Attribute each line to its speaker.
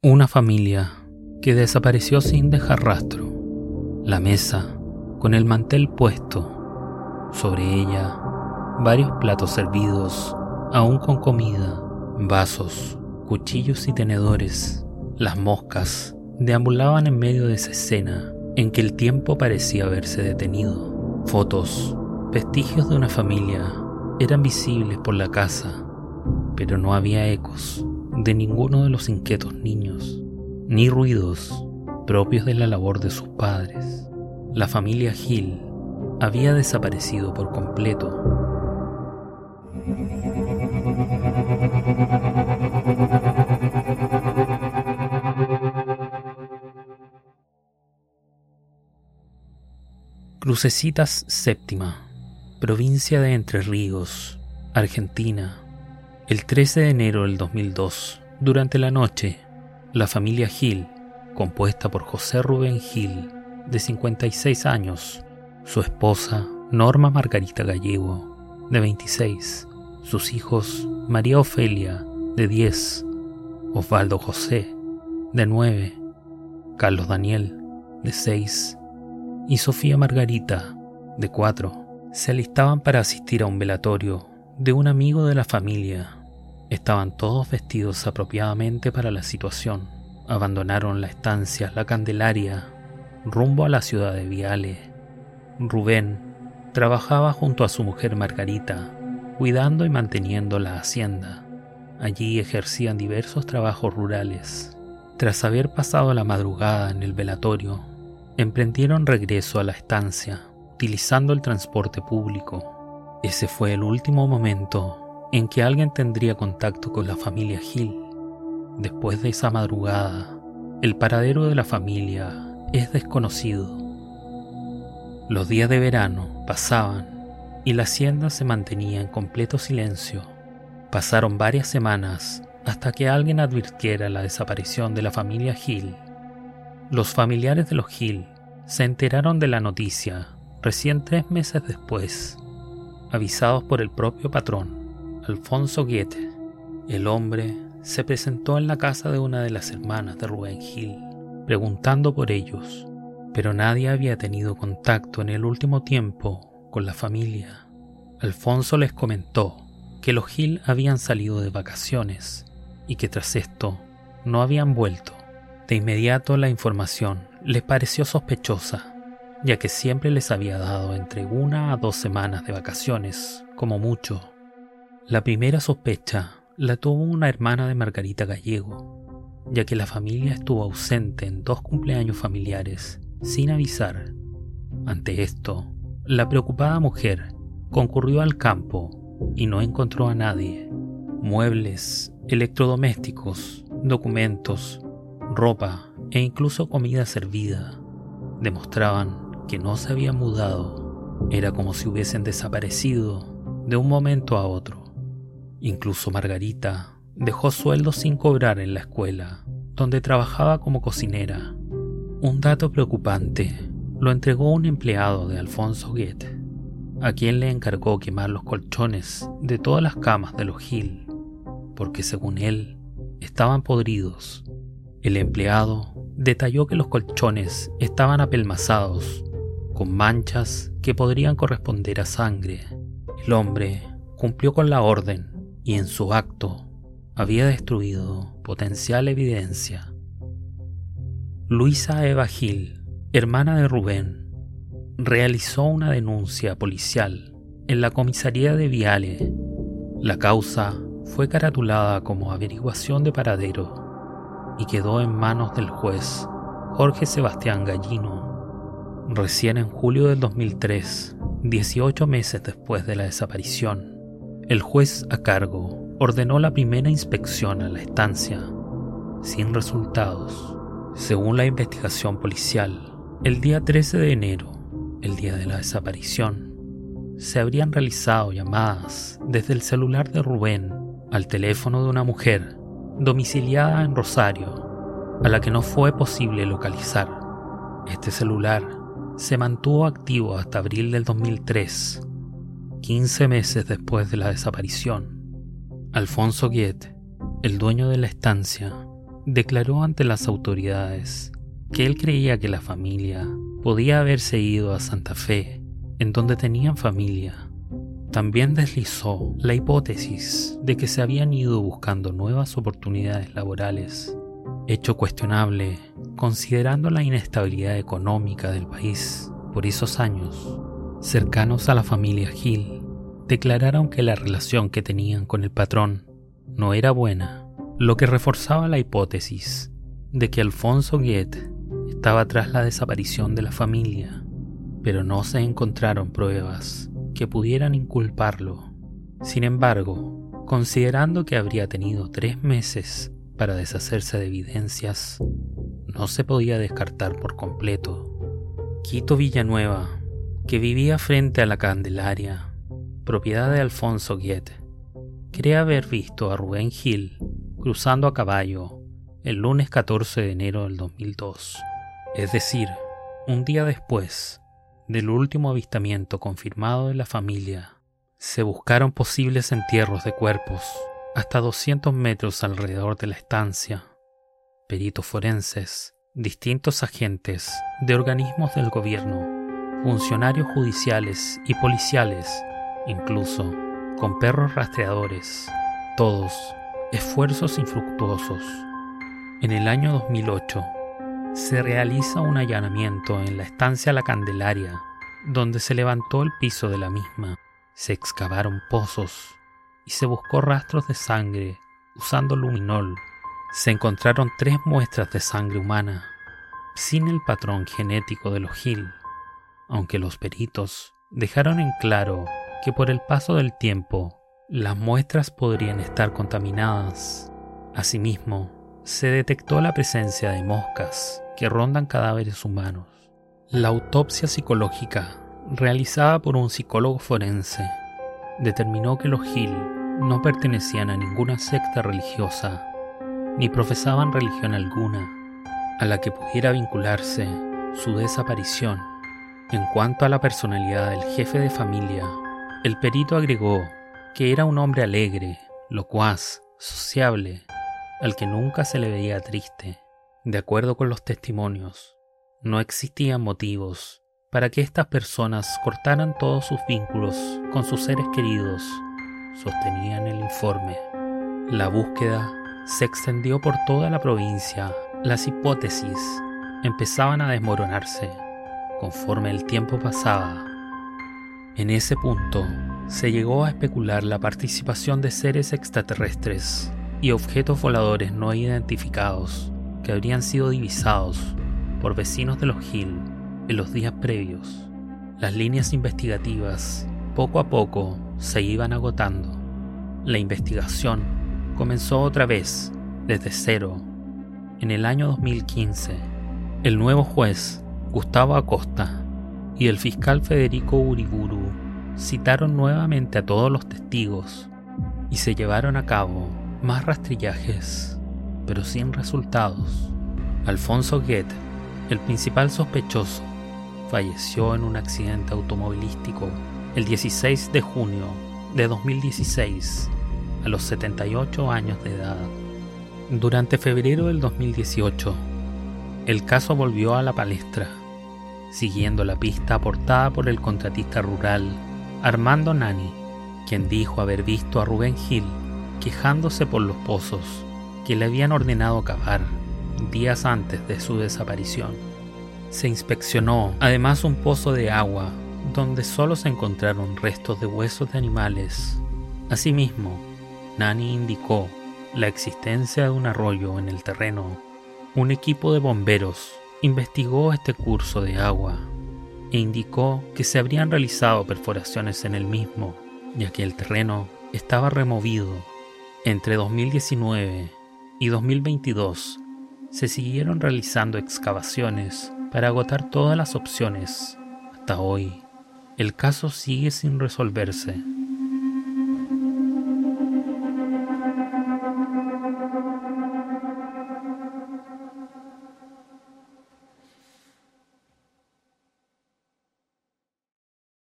Speaker 1: Una familia que desapareció sin dejar rastro. La mesa con el mantel puesto. Sobre ella, varios platos servidos, aún con comida, vasos, cuchillos y tenedores. Las moscas deambulaban en medio de esa escena en que el tiempo parecía haberse detenido. Fotos, vestigios de una familia, eran visibles por la casa, pero no había ecos de ninguno de los inquietos niños, ni ruidos propios de la labor de sus padres. La familia Hill había desaparecido por completo. Crucecitas Séptima, provincia de Entre Ríos, Argentina. El 13 de enero del 2002, durante la noche, la familia Hill, compuesta por José Rubén Hill, de 56 años, su esposa Norma Margarita Gallego, de 26, sus hijos María Ofelia, de 10, Osvaldo José, de 9, Carlos Daniel, de 6, y Sofía Margarita, de 4, se alistaban para asistir a un velatorio de un amigo de la familia. Estaban todos vestidos apropiadamente para la situación. Abandonaron la estancia La Candelaria rumbo a la ciudad de Viale. Rubén trabajaba junto a su mujer Margarita, cuidando y manteniendo la hacienda. Allí ejercían diversos trabajos rurales. Tras haber pasado la madrugada en el velatorio, emprendieron regreso a la estancia, utilizando el transporte público. Ese fue el último momento en que alguien tendría contacto con la familia Hill. Después de esa madrugada, el paradero de la familia es desconocido. Los días de verano pasaban y la hacienda se mantenía en completo silencio. Pasaron varias semanas hasta que alguien advirtiera la desaparición de la familia Hill. Los familiares de los Hill se enteraron de la noticia recién 3 meses después, avisados por el propio patrón, Alfonso Goethe. El hombre se presentó en la casa de una de las hermanas de Rubén Hill, preguntando por ellos, pero nadie había tenido contacto en el último tiempo con la familia. Alfonso les comentó que los Hill habían salido de vacaciones y que tras esto no habían vuelto. De inmediato la información les pareció sospechosa, ya que siempre les había dado entre 1 a 2 semanas de vacaciones, como mucho. La primera sospecha la tuvo una hermana de Margarita Gallego, ya que la familia estuvo ausente en 2 cumpleaños familiares sin avisar. Ante esto, la preocupada mujer concurrió al campo y no encontró a nadie. Muebles, electrodomésticos, documentos, ropa e incluso comida servida demostraban que no se habían mudado. Era como si hubiesen desaparecido de un momento a otro. Incluso Margarita dejó sueldo sin cobrar en la escuela, donde trabajaba como cocinera. Un dato preocupante lo entregó un empleado de Alfonso Goethe, a quien le encargó quemar los colchones de todas las camas de los Hill, porque según él, estaban podridos. El empleado detalló que los colchones estaban apelmazados, con manchas que podrían corresponder a sangre. El hombre cumplió con la orden y en su acto había destruido potencial evidencia. Luisa Eva Hill, hermana de Rubén, realizó una denuncia policial en la comisaría de Viale. La causa fue caratulada como averiguación de paradero y quedó en manos del juez Jorge Sebastián Gallino. Recién en julio del 2003, 18 meses después de la desaparición, el juez a cargo ordenó la primera inspección a la estancia, sin resultados. Según la investigación policial, el día 13 de enero, el día de la desaparición, se habrían realizado llamadas desde el celular de Rubén al teléfono de una mujer domiciliada en Rosario, a la que no fue posible localizar. Este celular se mantuvo activo hasta abril del 2003, 15 meses después de la desaparición. Alfonso Goethe, el dueño de la estancia, declaró ante las autoridades que él creía que la familia podía haberse ido a Santa Fe, en donde tenían familia. También deslizó la hipótesis de que se habían ido buscando nuevas oportunidades laborales, hecho cuestionable considerando la inestabilidad económica del país por esos años. Cercanos a la familia Hill declararon que la relación que tenían con el patrón no era buena, lo que reforzaba la hipótesis de que Alfonso Guet estaba tras la desaparición de la familia, pero no se encontraron pruebas que pudieran inculparlo. Sin embargo, considerando que habría tenido 3 meses para deshacerse de evidencias, no se podía descartar por completo. Quito Villanueva, que vivía frente a la Candelaria, propiedad de Alfonso Guet, cree haber visto a Rubén Hill cruzando a caballo el lunes 14 de enero del 2002, es decir, un día después del último avistamiento confirmado de la familia. Se buscaron posibles entierros de cuerpos hasta 200 metros alrededor de la estancia. Peritos forenses, distintos agentes de organismos del gobierno, funcionarios judiciales y policiales, incluso con perros rastreadores, todos esfuerzos infructuosos. En el año 2008 se realiza un allanamiento en la estancia La Candelaria, donde se levantó el piso de la misma, se excavaron pozos y se buscó rastros de sangre usando luminol. Se encontraron 3 muestras de sangre humana, sin el patrón genético de los Hill, aunque los peritos dejaron en claro que por el paso del tiempo las muestras podrían estar contaminadas. Asimismo, se detectó la presencia de moscas que rondan cadáveres humanos. La autopsia psicológica, realizada por un psicólogo forense, determinó que los Hill no pertenecían a ninguna secta religiosa, ni profesaban religión alguna a la que pudiera vincularse su desaparición. En cuanto a la personalidad del jefe de familia, el perito agregó que era un hombre alegre, locuaz, sociable, al que nunca se le veía triste. De acuerdo con los testimonios, no existían motivos para que estas personas cortaran todos sus vínculos con sus seres queridos, sostenían el informe. La búsqueda se extendió por toda la provincia. Las hipótesis empezaban a desmoronarse conforme el tiempo pasaba. En ese punto se llegó a especular la participación de seres extraterrestres y objetos voladores no identificados que habrían sido divisados por vecinos de los Hill en los días previos. Las líneas investigativas poco a poco se iban agotando. La investigación comenzó otra vez desde cero. En el año 2015, el nuevo juez Gustavo Acosta y el fiscal Federico Uriburu citaron nuevamente a todos los testigos y se llevaron a cabo más rastrillajes, pero sin resultados. Alfonso Guet, el principal sospechoso, falleció en un accidente automovilístico el 16 de junio de 2016 a los 78 años de edad. Durante febrero del 2018, el caso volvió a la palestra, siguiendo la pista aportada por el contratista rural Armando Nani, quien dijo haber visto a Rubén Hill quejándose por los pozos que le habían ordenado cavar días antes de su desaparición. Se inspeccionó además un pozo de agua donde solo se encontraron restos de huesos de animales. Asimismo, Nani indicó la existencia de un arroyo en el terreno. Un equipo de bomberos investigó este curso de agua e indicó que se habrían realizado perforaciones en el mismo, ya que el terreno estaba removido. Entre 2019 y 2022 se siguieron realizando excavaciones para agotar todas las opciones. Hasta hoy, el caso sigue sin resolverse.